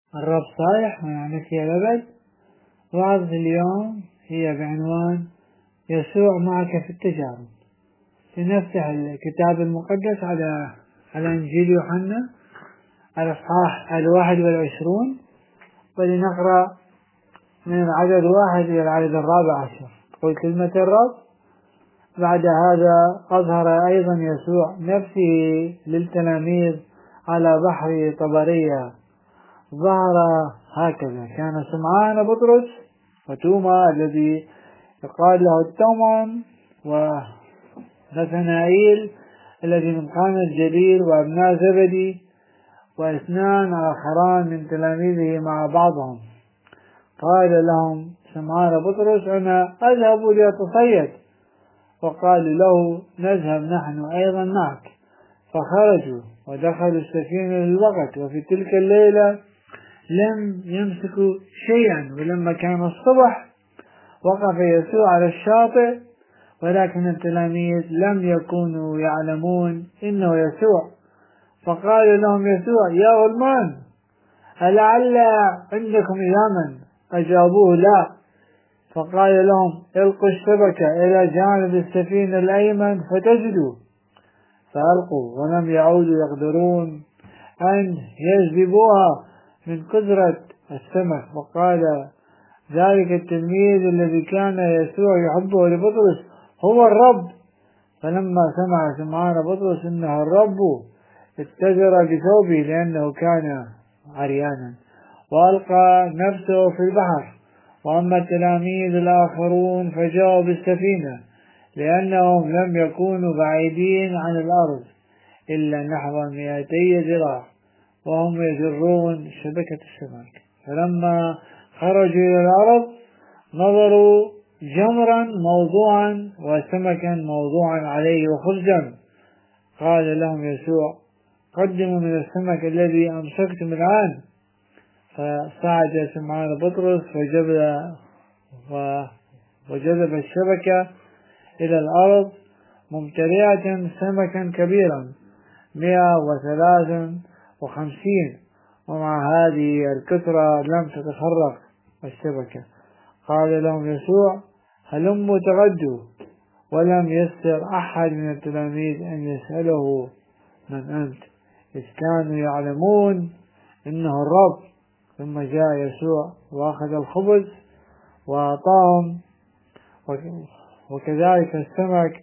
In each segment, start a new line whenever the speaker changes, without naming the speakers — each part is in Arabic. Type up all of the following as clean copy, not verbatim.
الرب صالح ونعمته إلى الأبد. وعظة اليوم هي بعنوان يسوع معك في التجارب. لنفتح الكتاب المقدس على إنجيل يوحنا الإصحاح 21، ولنقرأ من العدد 1 إلى العدد 14. تقول كلمة الرب: بعد هذا أظهر أيضا يسوع نفسه للتلاميذ على بحر طبرية. ظهر هكذا: كان سمعان بطرس وتوما الذي يقال له التومان، ونثنائيل الذي من قانا الجليل، وابناء زبدي، واثنان آخران من تلاميذه مع بعضهم. قال لهم سمعان بطرس: أنا أذهب لأتصيد. وقالوا له: نذهب نحن أيضا معك. فخرجوا ودخلوا السفينة للوقت، وفي تلك الليلة لم يمسكوا شيئا. ولما كان الصبح وقف يسوع على الشاطئ، ولكن التلاميذ لم يكونوا يعلمون إنه يسوع. فقال لهم يسوع: يا غلمان، ألعل عندكم إلهاما؟ أجابوه: لا. فقال لهم: القوا الشبكة إلى جانب السفينة الأيمن فتجدوا. فألقوا ولم يعودوا يقدرون أن يجذبوها من كثرة السمك. وقال ذلك التلميذ الذي كان يسوع يحبه لبطرس: هو الرب. فلما سمع سمعان بطرس إنه الرب اتجر بثوبه لأنه كان عريانا، وألقى نفسه في البحر. وأما التلاميذ الآخرون فجاءوا بالسفينة، لأنهم لم يكونوا بعيدين عن الأرض إلا نحو 200 ذراع، وهم يجرون شبكة السمك. فلما خرجوا إلى الأرض نظروا جمرا موضوعا وسمكا موضوعا عليه وخبزا. قال لهم يسوع: قدموا من السمك الذي أمسكتم الآن. فصعد سمعان بطرس وجذب الشبكة إلى الأرض ممتلئة سمكا كبيرا 153، ومع هذه الكثرة لم تتخرق الشبكة. قال لهم يسوع: هلموا تغدوا. ولم يستر أحد من التلاميذ أن يسأله: من أنت؟ إذ كانوا يعلمون إنه الرب. ثم جاء يسوع وأخذ الخبز وأعطاهم، وكذلك السمك.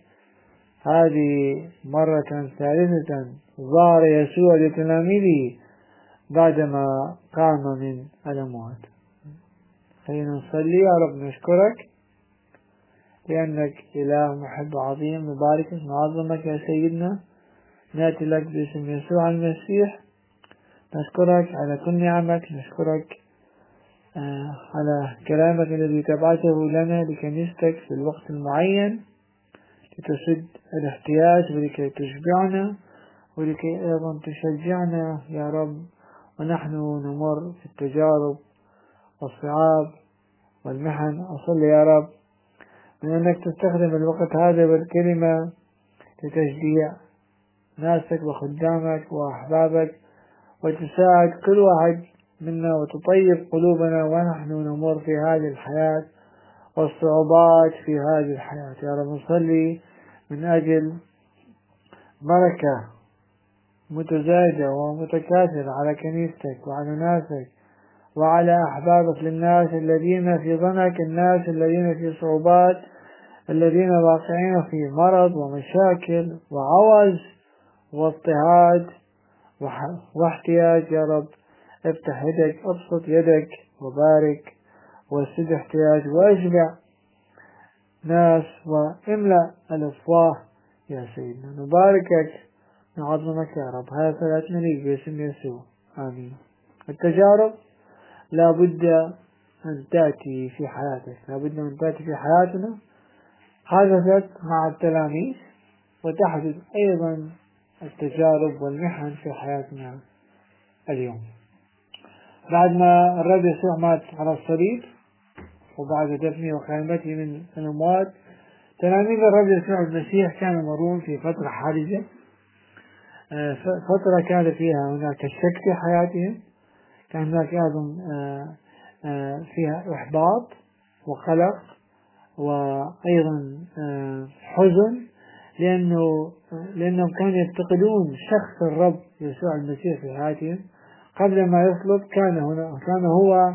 هذه مرة ثالثة ظهر يسوع لتلاميذه بعدما قام من الأموات. خلينا نصلي. يا رب نشكرك لأنك إله محب عظيم، نباركك نعظمك يا سيدنا. نأتي لك باسم يسوع المسيح، نشكرك على كل نعمك، نشكرك على كلامك الذي تبعته لنا لكنيستك في الوقت المعين لتسد الاحتياج ولكي تشبعنا ولكي أيضا تشجعنا يا رب، ونحن نمر في التجارب والصعاب والمحن. أصلي يا رب من أنك تستخدم الوقت هذا بالكلمة لتشجيع ناسك وخدامك وأحبابك، وتساعد كل واحد منا وتطيب قلوبنا ونحن نمر في هذه الحياة والصعوبات في هذه الحياة. يا رب نصلي من أجل بركة متزايدة ومتكاثرة على كنيستك وعلى ناسك وعلى أحبابك، للناس الذين في ظنك، الناس الذين في صعوبات، الذين واقعين في مرض ومشاكل وعوز واضطهاد واحتياج. يا رب افتح يدك، ابسط يدك وبارك وسد احتياج واشبع ناس واملأ الافواه يا سيدنا. نباركك نعظمك يا رب. هذا صلاتنا ليك باسم يسوع، آمين. التجارب لابد أن تأتي في حياتك، لابد أن تأتي في حياتنا. حدثت مع التلاميذ وتحدث أيضا التجارب والمحن في حياتنا اليوم. بعد ما الرب يسوع مات على الصليب وبعد دفنه وقيامته من الأموات، تلاميذ الرب يسوع المسيح كانوا يمرون في فترة حرجة، فترة كان فيها هناك شك في حياتهم، كان هناك أيضا فيها إحباط وقلق وأيضا حزن، لأنهم كانوا يفتقدون شخص الرب يسوع المسيح في حياتهم. قبل ما يصلب كان هو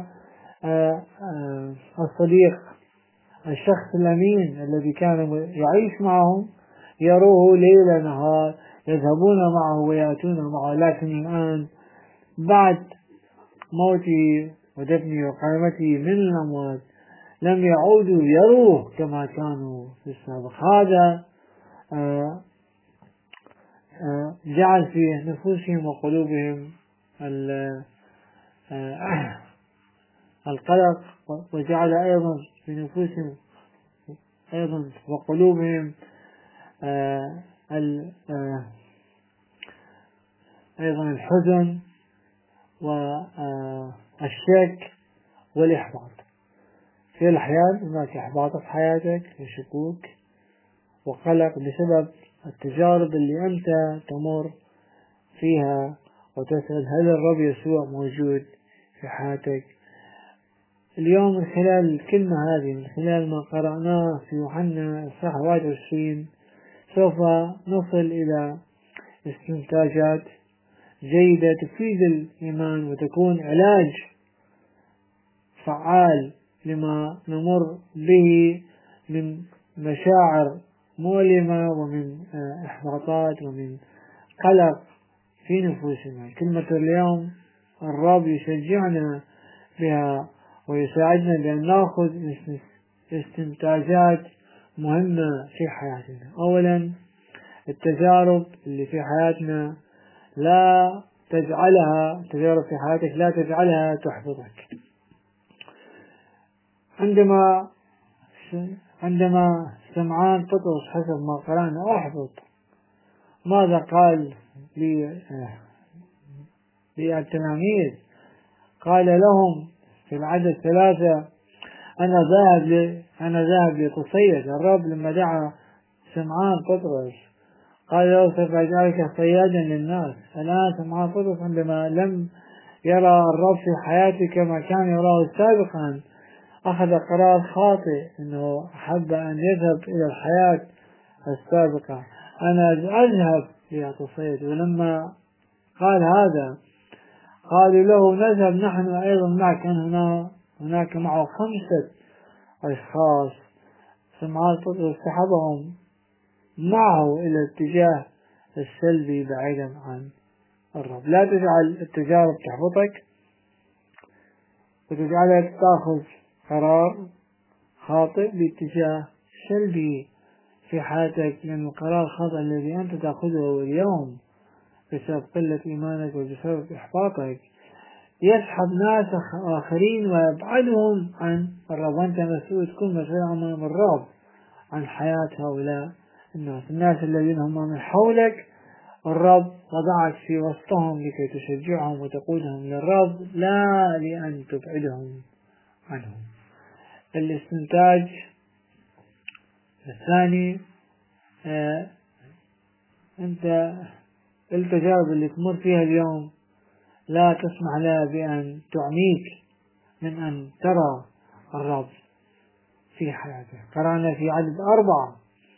الصديق، الشخص الأمين الذي كان يعيش معهم، يروه ليل نهار، يذهبون معه ويأتون معه. لكن الآن بعد موتي ودفني وقيامتي من الأموات لم يعودوا يروه كما كانوا في السابق. هذا جعل في نفوسهم وقلوبهم القلق، وجعل أيضا في نفوسهم أيضا وقلوبهم أيضا الحزن والشك والإحباط. في الأحيان هناك إحباط في حياتك وشكوك وقلق بسبب التجارب اللي أنت تمر فيها، وتسأل هل الرب يسوع موجود في حياتك؟ اليوم من خلال الكلمة هذه، من خلال ما قرأناه في يوحنا الصح 21، سوف نصل إلى استنتاجات جيدة تفيد الإيمان وتكون علاج فعال لما نمر به من مشاعر مؤلمة ومن إحباطات ومن قلق في نفوسنا. كلمة اليوم الرب يشجعنا بها ويساعدنا بأن نأخذ استنتاجات مهمة في حياتنا. أولا، التجارب اللي في حياتنا التجارب في حياتك لا تجعلها تحبطك. عندما سمعان بطرس حسب ما قرأنا أحبط، ماذا قال للتلاميذ؟ قال لهم في العدد 3: أنا ذاهب لتصيد. الرب لما دعا سمعان بطرس قال له سوف أجعلك صيادا للناس. الآن سمعان بطرس عندما لم يرى الرب في حياته كما كان يراه سابقا، أخذ قرار خاطئ أنه أحب أن يذهب إلى الحياة السابقة. أنا أذهب لأتصيد. ولما قال هذا قالوا له نذهب نحن أيضا معك. هناك معه 5 أشخاص. سمعان بطرس سحبهم معه إلى الاتجاه السلبي بعيدا عن الرب. لا تجعل التجارب تحبطك وتجعلك تأخذ قرار خاطئ باتجاه سلبي في حياتك، لأن القرار الخاطئ الذي أنت تأخذه اليوم بسبب قلة إيمانك وبسبب إحباطك يسحب ناس آخرين ويبعدهم عن الرب. أنت مسؤول، تكون مسؤول أمام الرب عن حياة هؤلاء الناس الذين هم من حولك. الرب وضعك في وسطهم لكي تشجعهم وتقودهم للرب، لا لأن تبعدهم عنهم. الاستنتاج الثاني، أنت التجارب اللي تمر فيها اليوم لا تسمح لها بأن تعميك من أن ترى الرب في حياتك. قرأنا في عدد 4،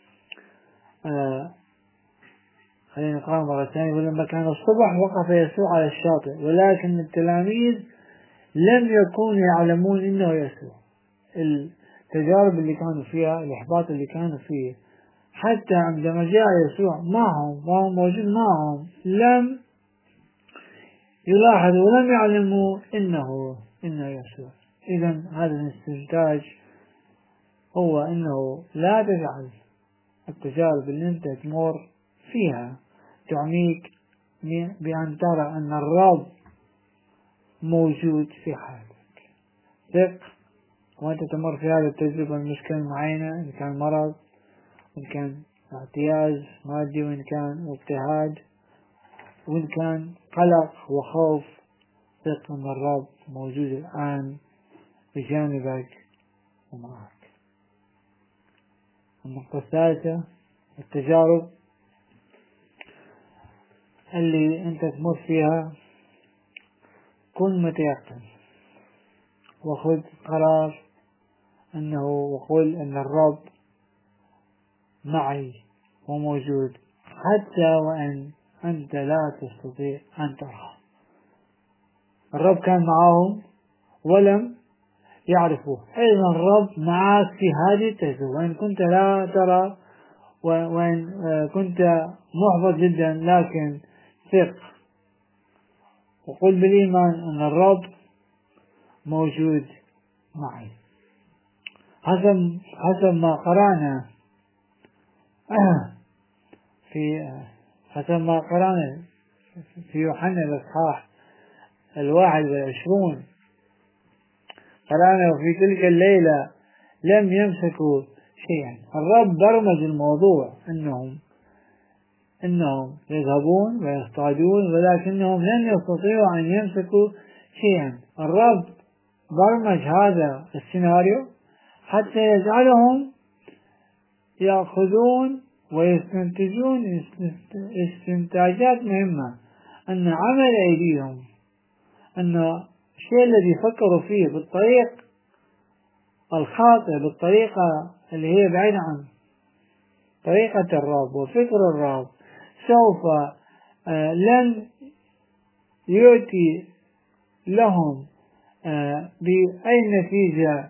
خلينا نقرأ مرة ثانية: ولما كان الصبح وقف يسوع على الشاطئ، ولكن التلاميذ لم يكونوا يعلمون إنه يسوع. التجارب اللي كانوا فيها، الإحباط اللي كانوا فيه، حتى عندما جاء يسوع معهم وهو موجود معهم لم يلاحظوا ولم يعلموا إنه يسوع. إذن هذا الاستنتاج هو إنه لا تجعل التجارب اللي أنت تمر فيها تعميك بأن ترى أن الرب موجود في حياتك. ثق وأنت تمر في هذه التجربة المشكلة معينة، إن كان مرض، إن كان اعتياز مادي، وإن كان اضطهاد، وإن كان قلق وخوف، ثق أن الرب موجود الآن بجانبك ومعك. النقطة الثالثة، التجارب اللي أنت تمر فيها كن متيقن وخذ قرار وقل أن الرب معي وموجود حتى وإن أنت لا تستطيع أن تراه. الرب كان معهم ولم يعرفوه، أيضا الرب معك في هذه التجربة، وإن كنت لا ترى وإن كنت محبط جدا، لكن ثق وقل بالإيمان أن الرب موجود معي. حسب ما قرأنا في يوحنا الإصحاح 21 قرأنا في تلك الليلة لم يمسكوا شيئا. الرب برمج الموضوع إنهم يذهبون ويصطادون ولكنهم لن يستطيعوا أن يمسكوا شيئا. الرب برمج هذا السيناريو حتى يجعلهم يأخذون ويستنتجون استنتاجات مهمة، أن عمل أيديهم، أن الشيء الذي فكروا فيه بالطريق الخاطئ، بالطريقة اللي هي بعيدة عن طريقة الرب وفكر الرب، سوف لن يؤتي لهم بأي نتيجة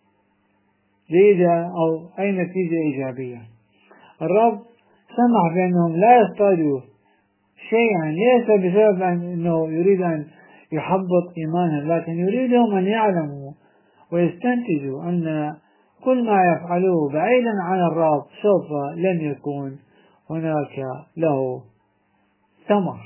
جيدة أو أي نتيجة إيجابية. الرب سمح بأنهم لا يصطادوا شيئا، ليس بسبب أنه يريد أن يحبط إيمانهم، لكن يريدهم أن يعلموا ويستنتجوا أن كل ما يفعلوه بعيدا عن الرب سوف لن يكون هناك له ثمر،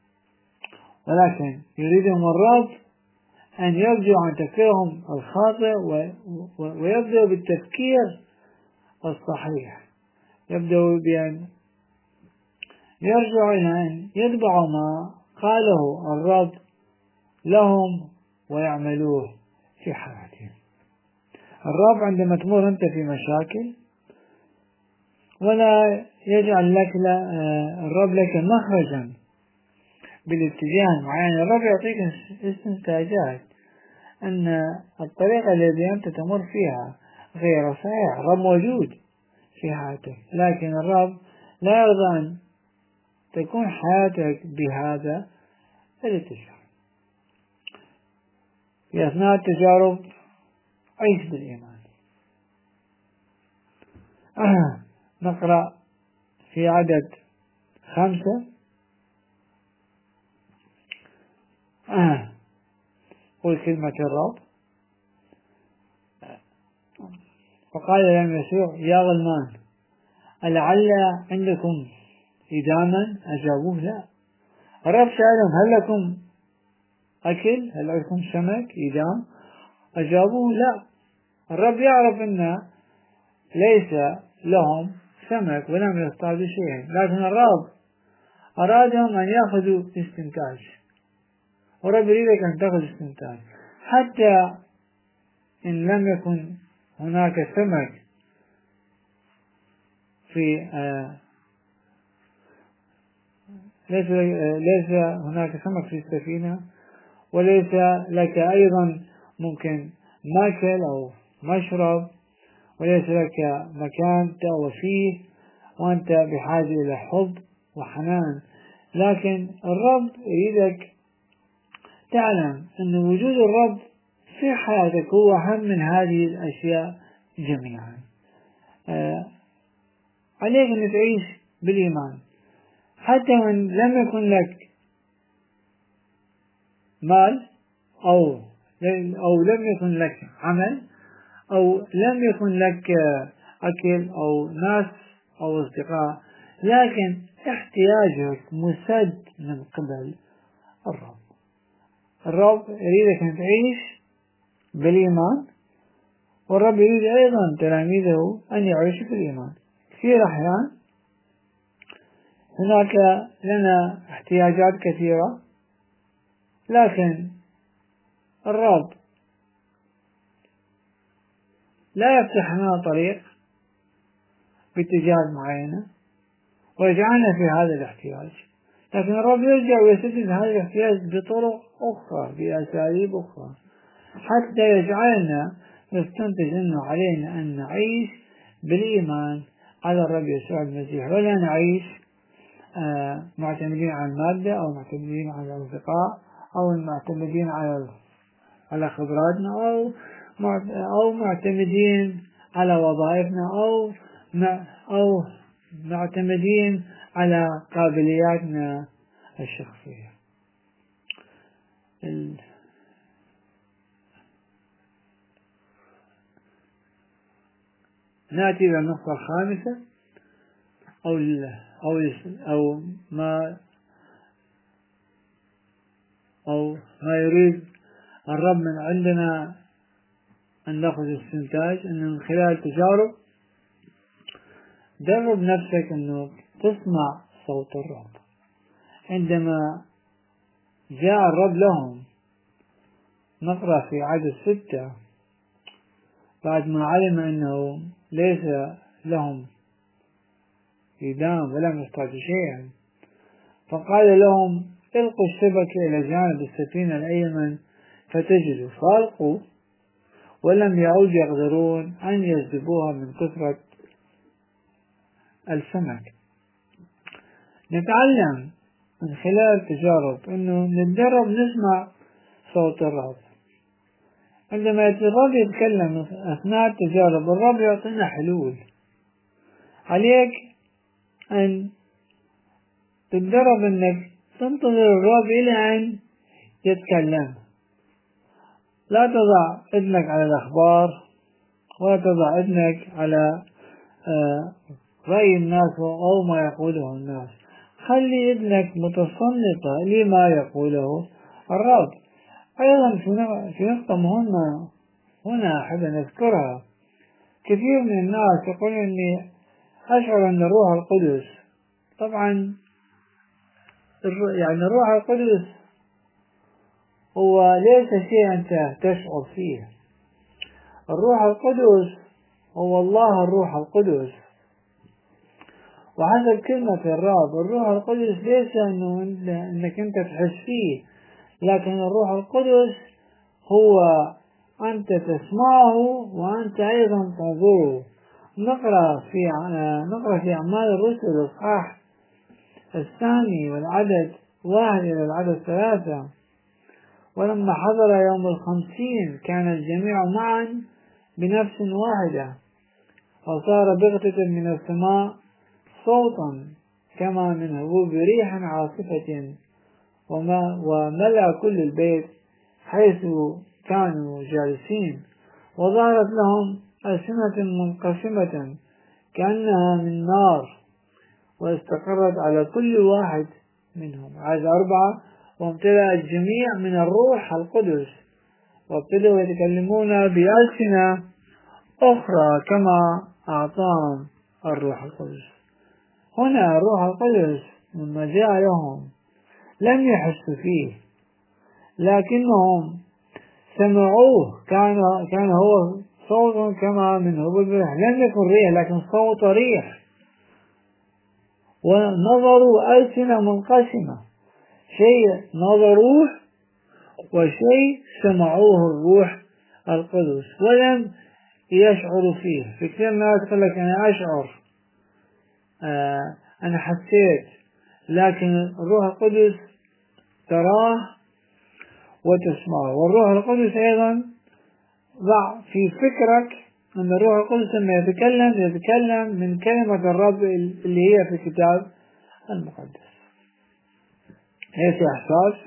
ولكن يريدهم الرب أن يرجعوا عن تفكيرهم الخاطئ ويبدأوا بالتفكير الصحيح، يبدأوا بأن يرجعوا إلى أن يتبعوا ما قاله الرب لهم ويعملوه في حياتهم. الرب عندما تمر أنت في مشاكل ولا يجعل لك الرب لك مخرجا بالاتجاه المعين، الرب يعطيك استنتاجات أن الطريقة التي أنت تمر فيها غير صحيح. الرب موجود في حياتك، لكن الرب لا يرضى أن تكون حياتك بهذا الاتجاه. في أثناء التجارب عيش بالإيمان. نقرأ في عدد 5 قل كلمة الرب. فقال لهم يسوع يا غلمان ألعل عندكم إداما؟ أجابوه لا. الرب سألهم هل لكم أكل؟ هل لكم سمك إدام؟ أجابوه لا. الرب يعرف أن ليس لهم سمك ولم يصطادوا شيئا، لكن الرب أرادهم أن يأخذوا استنتاج، والرب يريدك أن تأخذ استنتاج حتى إن لم يكن هناك سمك في ليس هناك سمك في السفينة، وليس لك أيضا ممكن ماكل أو مشرب، وليس لك مكان تأوى فيه وأنت بحاجة إلى حب وحنان، لكن الرب يريدك تعلم أن وجود الرب في حياتك هو أهم من هذه الأشياء جميعا. عليك أن تعيش بالإيمان حتى وإن لم يكن لك مال أو لم يكن لك عمل أو لم يكن لك أكل أو ناس أو أصدقاء، لكن احتياجك مسد من قبل الرب. الرب يريدك أن تعيش بالإيمان، والرب يريد أيضا تلاميذه أن يعيشوا بالإيمان. كثير أحيان هناك لنا احتياجات كثيرة، لكن الرب لا يفتح لنا طريق باتجاه معينة ويجعلنا في هذا الاحتياج، لكن الرب يرجع ويسدد هذا الاحتياج بطرق أخرى بأساليب أخرى حتى يجعلنا نستنتج أنه علينا أن نعيش بالإيمان على الرب يسوع المسيح، ولا نعيش معتمدين على المادة أو معتمدين على الأصدقاء أو معتمدين على خبراتنا أو معتمدين على وظائفنا أو معتمدين على قابلياتنا الشخصية. نأتي إلى النقطة الخامسة أو ما يريد الرب من عندنا أن نأخذ استنتاج أنه من خلال التجارب درب نفسك أنه تسمع صوت الرب. عندما جاء الرب لهم، نقرأ في عدد 6 بعد ما علم أنه ليس لهم إدام ولم يحتاجوا شيئا، فقال لهم القوا الشبكة إلى جانب السفينة الأيمن فتجدوا، فألقوا ولم يعود يقدرون أن يجذبوها من كثرة السمك. نتعلم من خلال التجارب أنه نتدرب نسمع صوت الرب. عندما الرب يتكلم أثناء التجارب الرب يعطينا حلول، عليك أن تتدرب أنك تنتظر الرب إلى أن يتكلم. لا تضع إذنك على الأخبار ولا تضع إذنك على رأي الناس أو ما يقوله الناس. خلي إذنك متسلطة لما يقوله الرب. أيضا في نقطة مهمة هنا أحب أن أذكرها. كثير من الناس يقول إني أشعر أن الروح القدس، طبعا يعني الروح القدس هو ليس شيء أنت تشعر فيه. الروح القدس هو الله الروح القدس، وحسب كلمة الرب الروح القدس ليس أنك أنت تحس فيه، لكن الروح القدس هو أنت تسمعه وأنت أيضا تنظره. نقرأ في أعمال الرسل الإصحاح 2 والعدد 1 إلى العدد 3: ولما حضر يوم 50 كان الجميع معا بنفس واحدة، وصار بغتة من السماء صوتا كما من هبوب ريح عاصفة وملأ كل البيت حيث كانوا جالسين، وظهرت لهم ألسنة منقسمة كأنها من نار واستقرت على كل واحد منهم. عدد 4: وامتلأ الجميع من الروح القدس وابتدأوا يتكلمون بألسنة أخرى كما أعطاهم الروح القدس. هنا الروح القدس لما جاء لهم لم يحسوا فيه، لكنهم سمعوه. كان هو صوت كما من هبوب ريح، لم يكن ريح لكن صوت ريح. ونظروا ألسنة منقسمة، شيء نظروه وشيء سمعوه الروح القدس ولم يشعروا فيه. في كثير ناس يقول لك أنا أشعر، أنا حسيت، لكن الروح القدس تراه وتسمعه. والروح القدس أيضا ضع في فكرك أن الروح القدس لما يتكلم من كلمة الرب اللي هي في الكتاب المقدس. هي إحساس.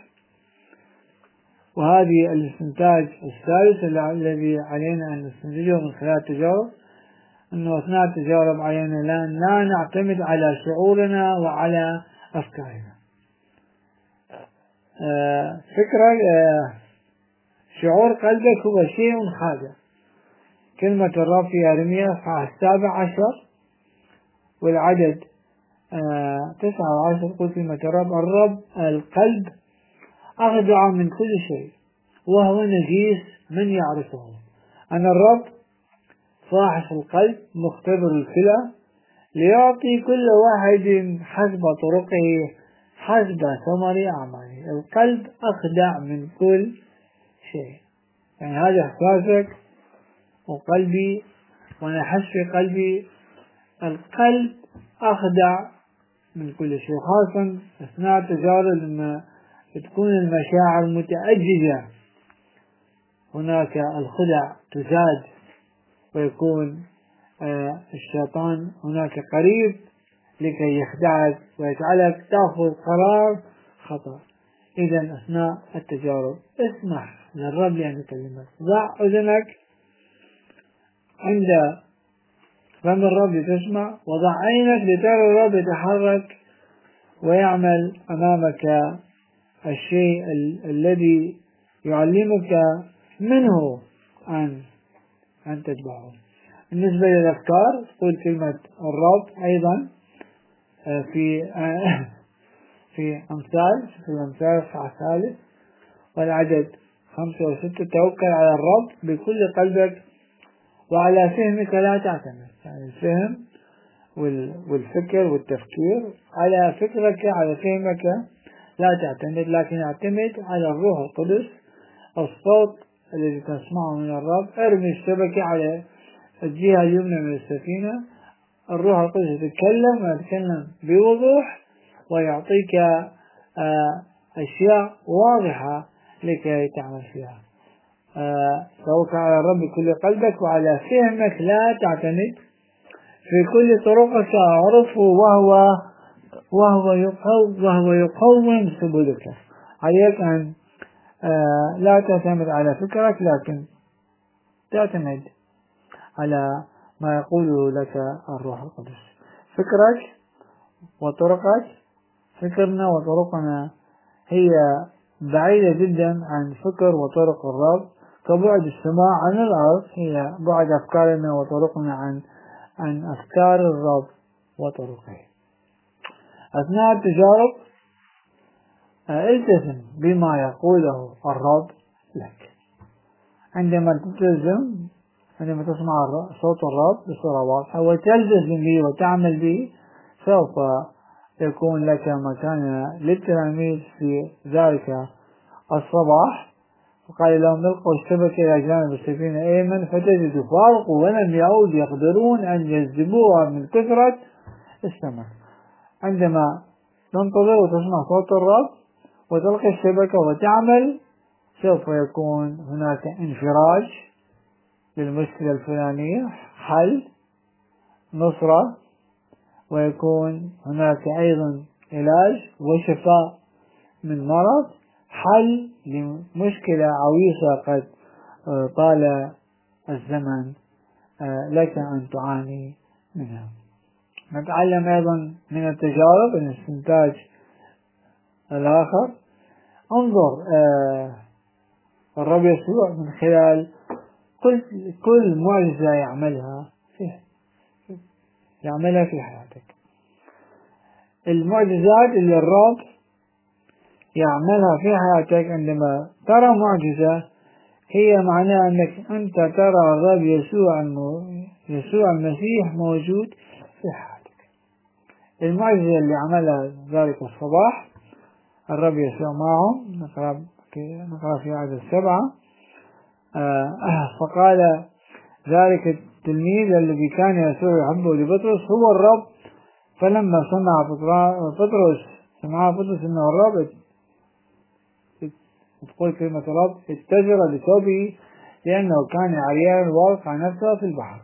وهذه الاستنتاج الثالث الذي علينا أن نستنتجه من خلال التجارب، أنه أثناء التجارب علينا لا نعتمد على شعورنا وعلى أفكارنا. شعور قلبك هو شيء خادع. كلمة الرب في يرميا 17 والعدد 9 و10 قل كلمة الرب القلب أخدع من كل شيء وهو نجيس من يعرفه. أنا الرب فاحص القلب مختبر الكلى ليعطي كل واحد حسب طرقه حسب ثمر أعمالي. القلب أخدع من كل شيء. يعني هذا إحساسك وقلبي، وأنا أحس في قلبي القلب أخدع من كل شيء، خاصة أثناء التجارب لما تكون المشاعر متأججة، هناك الخدع تزاد، ويكون الشيطان هناك قريب لكي يخدعك ويجعلك تأخذ قرار خطأ. إذا أثناء التجارب اسمح للرب لأن يكلمك، ضع أذنك عند فم الرب لتسمع، وضع عينك لترى الرب يتحرك ويعمل أمامك الشيء الذي يعلمك منه أن تتبعه. بالنسبة للأفكار تقول كلمة الرب أيضا في الأمثال الثالث والعدد 5 و6: توكل على الرب بكل قلبك وعلى فهمك لا تعتمد. يعني الفهم والفكر والتفكير، على فكرك على فهمك لا تعتمد، لكن اعتمد على الروح القدس، الصوت الذي تسمعه من الرب. ارمي الشبكة على الجهة اليمنى من السفينة، الروح القدس يتكلم ويتكلم بوضوح ويعطيك أشياء واضحة لكي تعمل فيها. توكل على الرب بكل قلبك وعلى فهمك لا تعتمد، في كل طرقك أعرفه وهو يقوم سبلك. عليك أن لا تعتمد على فكرك، لكن تعتمد على ما يقوله لك الروح القدس. فكرك وطرقك، فكرنا وطرقنا هي بعيدة جدا عن فكر وطرق الرب، كبعد السماء عن الأرض هي بعد أفكارنا وطرقنا عن أفكار الرب وطرقه. أثناء التجارب التزم بما يقوله الرب لك. عندما تسمع صوت الرب بصورة واضحة وتلتزم به وتعمل به، سوف يكون لك مكان للتلاميذ في ذلك الصباح. وقال لهم: القوا الشبكة إلى جانب السفينة أيمن فتجدوا فارقوا، ولم يعود يقدرون أن يجذبوها من كثرة السمك. عندما تنتظر وتسمع صوت الرب وتلقي الشبكة وتعمل، سوف يكون هناك انفراج للمشكلة الفلانية، حل، نصرة، ويكون هناك أيضا علاج وشفاء من مرض، حل لمشكلة عويصة قد طال الزمن لك أن تعاني منها. نتعلم أيضا من التجارب الاستنتاج الآخر. انظر الرب يسوع من خلال كل معجزة يعملها في حياتك. المعجزات اللي الرب يعملها في حياتك، عندما ترى معجزة هي معناها أنك أنت ترى الرب يسوع المسيح موجود في حياتك. المعجزة اللي عملها ذلك الصباح الرب يسوع معهم، نقرأ في عدد 7: فقال ذلك التلميذ الذي كان يسوع يحبه لبطرس: هو الرب. فلما سمع بطرس انه الرب، تقول كلمة الرب: اتجر لثوبه لأنه كان عريانا ووقع نفسه في البحر.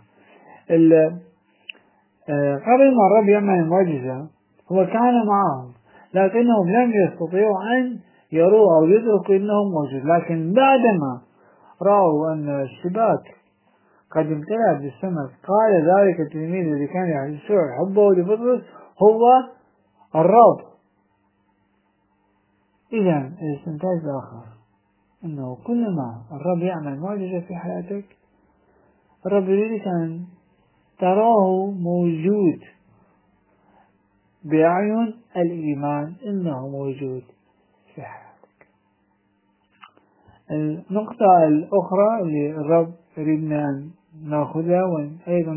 قبل ما الرب يعمل المعجزة هو كان معهم، لكنهم لم يستطيعوا أن يروا أو يدركوا أنه موجود. لكن بعدما رأوا أن الشباك قد امتلأت بالسمك، قال ذلك التلميذ الذي كان يسوع يحبه لبطرس: هو الرب. إذا الاستنتاج الآخر أنه كلما الرب يعمل معجزة في حياتك، الرب يريدك أن تراه موجود بأعين الإيمان أنه موجود في حياتك. النقطة الأخرى اللي الرب يريدنا أن نأخذها وأيضا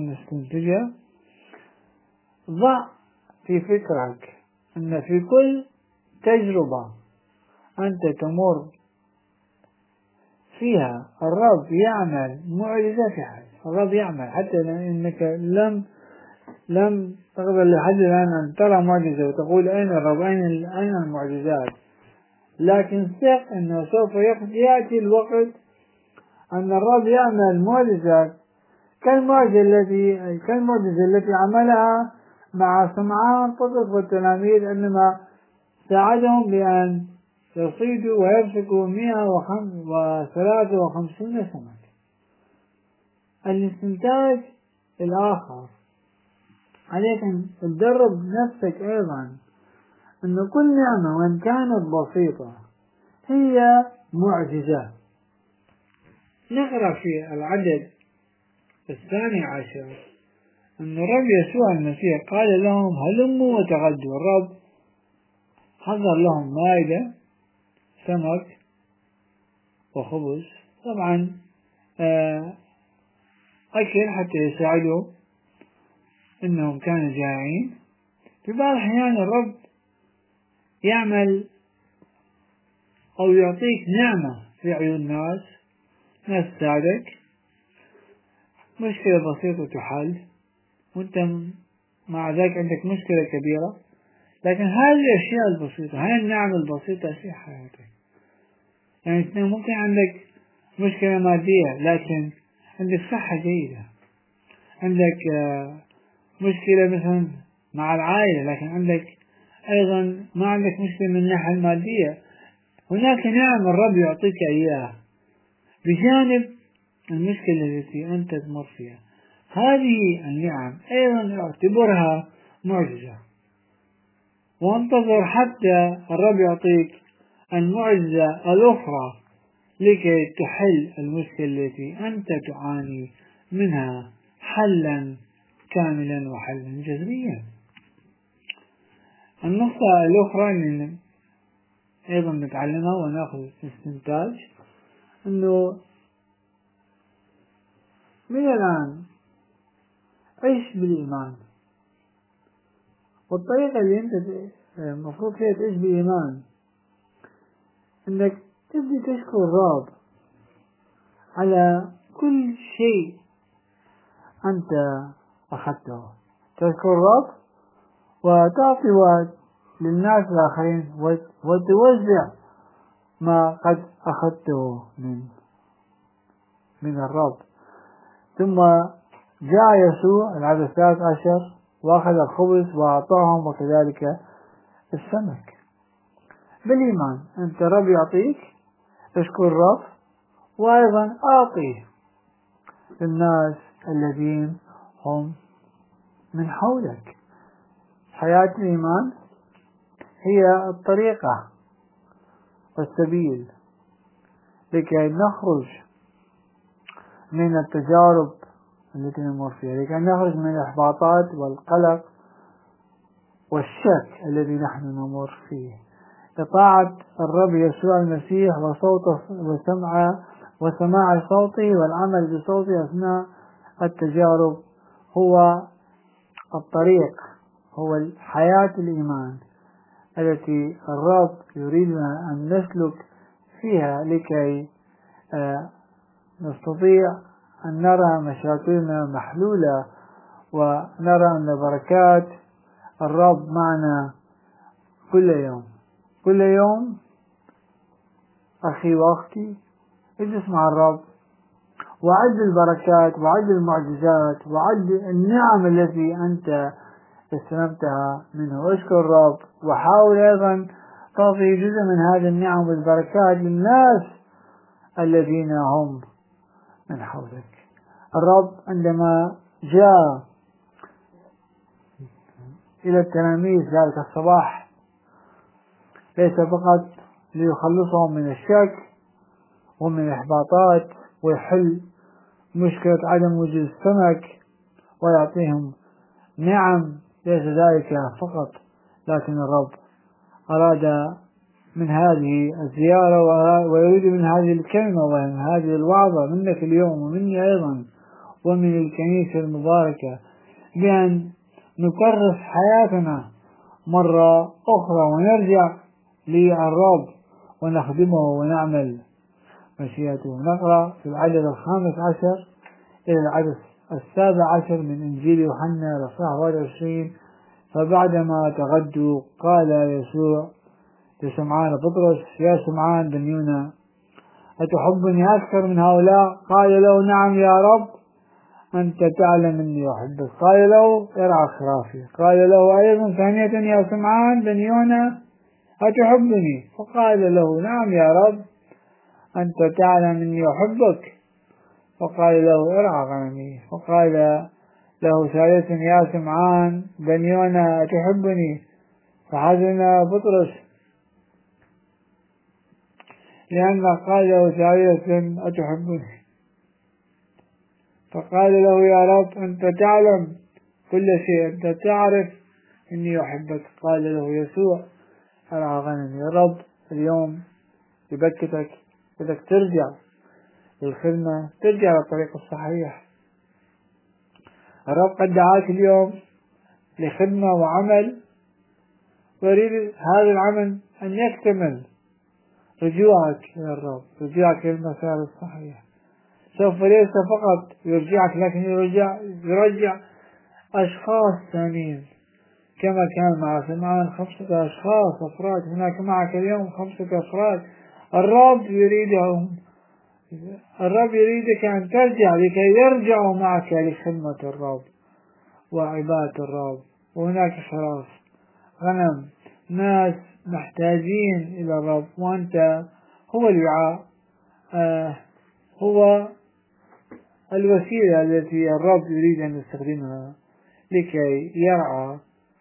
نستنتجها: ضع في فكرك أن في كل تجربة أنت تمر فيها الرب يعمل معجزة في حياتك. الرب يعمل حتى إنك لم تقبل لحد الآن أن ترى معجزة وتقول أين الرب، أين المعجزات، لكن ثق أنه سوف يأتي الوقت أن الرب يعمل معجزات كالمعجزة التي عملها مع سمعان بطرس والتلاميذ عندما ساعدهم بأن يصيدوا ويمسكوا 153 سمك. الاستنتاج الآخر، عليك أن تدرب نفسك أيضا أن كل نعمة وإن كانت بسيطة هي معجزة. نقرأ في العدد 12 أن الرب يسوع المسيح قال لهم هلموا وتغدوا. الرب حضر لهم مائدة سمك وخبز، طبعا أكل حتى يساعدوا إنهم كانوا جائعين. في بعض الأحيان الرب يعمل أو يعطيك نعمة في عيون ناس تساعدك، مشكلة بسيطة تحل وأنت مع ذلك عندك مشكلة كبيرة، لكن هذه الأشياء البسيطة، هذه النعم البسيطة في حياتك. يعني ممكن عندك مشكلة مادية لكن عندك صحة جيدة، عندك مشكلة مثلا مع العائلة لكن عندك أيضا ما عندك مشكلة من الناحية المادية. هناك نعم الرب يعطيك إياها بجانب المشكلة التي أنت تمر فيها. هذه النعم أيضا اعتبرها معجزة، وانتظر حتى الرب يعطيك المعجزة الأخرى لكي تحل المشكلة التي أنت تعاني منها حلا كاملا وحلا جذريا. النقطة الأخرى اللي أيضا نتعلمها ونأخذ استنتاج أنه من الآن عيش بالإيمان، والطريقة اللي أنت المفروض فيها تعيش بالإيمان أنك تبدي تشكر الرب على كل شيء أنت أخذته. تشكر الرب وتعطي وقت للناس الآخرين وتوزع ما قد أخذته من الرب. ثم جاء يسوع العدد 13 وأخذ الخبز وأعطاهم وكذلك السمك. بالإيمان أنت رب يعطيك، اشكر الرب وأيضا أعطي للناس الذين هم من حولك. حياة الإيمان هي الطريقة والسبيل لكي نخرج من التجارب التي نمر فيها، لكي نخرج من الإحباطات والقلق والشك الذي نحن نمر فيه. إطاعة الرب يسوع المسيح وصوته وسماع صوته والعمل بصوته أثناء التجارب هو الطريق، هو حياة الإيمان التي الرب يريدنا أن نسلك فيها لكي نستطيع أن نرى مشاكلنا محلولة ونرى أن بركات الرب معنا كل يوم. كل يوم أخي وأختي اجلس مع الرب وعد البركات وعد المعجزات وعد النعم التي أنت استلمتها منه. اشكر الرب وحاول أيضا تعطي جزء من هذه النعم والبركات للناس الذين هم من حولك. الرب عندما جاء إلى التلاميذ ذلك الصباح ليس فقط ليخلصهم من الشك ومن الإحباطات ويحل مشكلة عدم وجود السمك ويعطيهم نعم، ليس ذلك فقط، لكن الرب أراد من هذه الزيارة ويريد من هذه الكلمة ومن هذه الوعظة منك اليوم ومني أيضا ومن الكنيسة المباركة بأن نكرس حياتنا مرة أخرى ونرجع للرب ونخدمه ونعمل مشيئته. نقرأ في العدد 15 إلى العدد 17 من إنجيل يوحنا الإصحاح 21. فبعدما تغدوا قال يسوع لسمعان بطرس: يا سمعان بن يونا، أتحبني أكثر من هؤلاء؟ قال له: نعم يا رب، أنت تعلم أني أحبك. قال له: ارعى خرافي. قال له أيضا ثانية: يا سمعان بن يونا، أتحبني؟ فقال له: نعم يا رب، أنت تعلم أني أحبك. فقال له: ارعى غنمي. فقال له ثالثا: يا سمعان بن يونا، أتحبني؟ فحزن بطرس لأن قال له ثالثا: أتحبني؟ فقال له: يا رب، أنت تعلم كل شيء، أنت تعرف أني أحبك. قال له يسوع: ارعى غنمي. يا رب اليوم يبكتك، بدك ترجع للخدمة، ترجع للطريق الصحيح. الرب قد دعاك اليوم لخدمة وعمل، ويريد هذا العمل أن يكتمل. رجوعك إلى الرب، رجوعك للمسار الصحيح، سوف ليس فقط يرجعك، لكن يرجع أشخاص ثانيين، كما كان مع سمعان 5 أشخاص أفراد. هناك معك اليوم 5 أفراد. الرب يريدك أن ترجع لكي يرجعوا معك لخدمة الرب وعبادة الرب. وهناك خلاص غنم، ناس محتاجين إلى الرب، وأنت هو الوعاء، هو الوسيلة التي الرب يريد أن يستخدمها لكي يرعى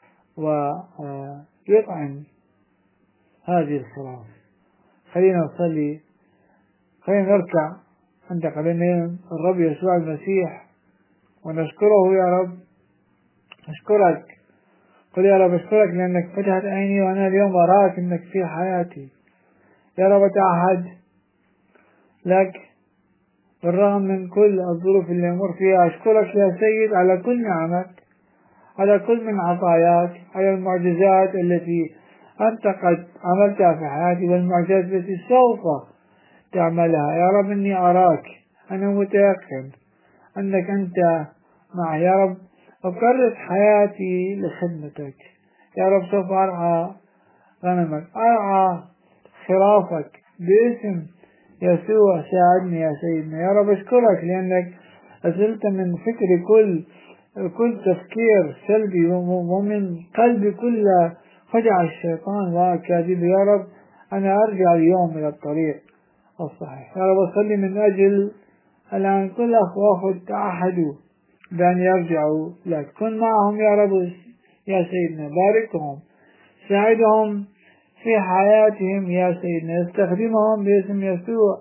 ويطعم هذه الخلاص. خلينا نصلي، خلينا نركع عند قدمين الرب يسوع المسيح ونشكره. يا رب أشكرك، قل يا رب أشكرك لأنك فتحت عيني وأنا اليوم أراك أنك في حياتي. يا رب أتعهد لك بالرغم من كل الظروف اللي أمر فيها. أشكرك يا سيد على كل نعمك، على كل من عطاياك، على المعجزات التي أنت قد عملتها في حياتي والمعجزات التي سوف تعملها. يا رب إني أراك، أنا متيقن أنك أنت معي. يا رب أكرس حياتي لخدمتك. يا رب سوف أرعى غنمك، أرعى خرافك باسم يسوع. ساعدني يا سيدنا. يا رب أشكرك لأنك أزلت من فكري كل تفكير سلبي ومن قلبي كل خدع الشيطان وأكاذيبه. يا رب أنا أرجع اليوم إلى الطريق الصحيح. يا رب أصلي من أجل الآن كل أخوة تعهدوا بأن يرجعوا لك. كن معهم يا رب يا سيدنا، باركهم، ساعدهم في حياتهم يا سيدنا، استخدمهم باسم يسوع،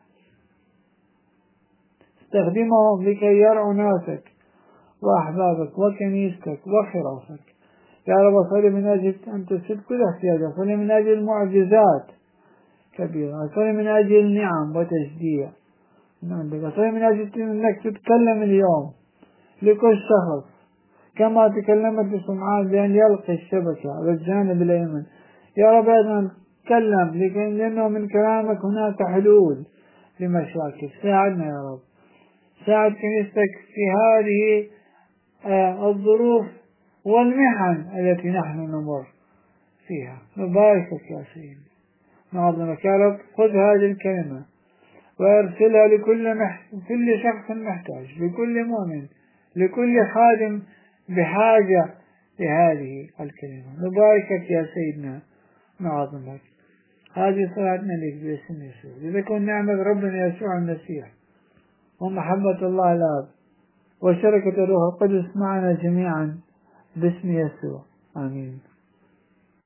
استخدمهم لكي يرعوا ناسك وأحبابك وكنيستك وخرافك. يا رب أصلي من أجل أن تسد كل احتياجات، أصلي من أجل معجزات كبيرة، أصلي من أجل نعم وتشجيع من عندك، أصلي من أجل أنك تتكلم اليوم لكل شخص كما تكلمت لسمعان بأن يلقي الشبكة على الجانب الأيمن. يا رب أيضا تكلم لأنه من كلامك هناك حلول لمشاكل. ساعدنا يا رب، ساعد كنيستك في هذه الظروف والمحن التي نحن نمر فيها. نباركك يا سيدي، نعظمك. يا رب خذ هذه الكلمة وارسلها كل شخص محتاج، لكل مؤمن، لكل خادم بحاجة لهذه الكلمة. نباركك يا سيدنا، نعظمك. هذه صلاتنا لك باسم يسوع. لتكن نعمة ربنا يسوع المسيح ومحبة الله الآب وشركة الروح القدس معنا جميعا باسم يسوع، آمين.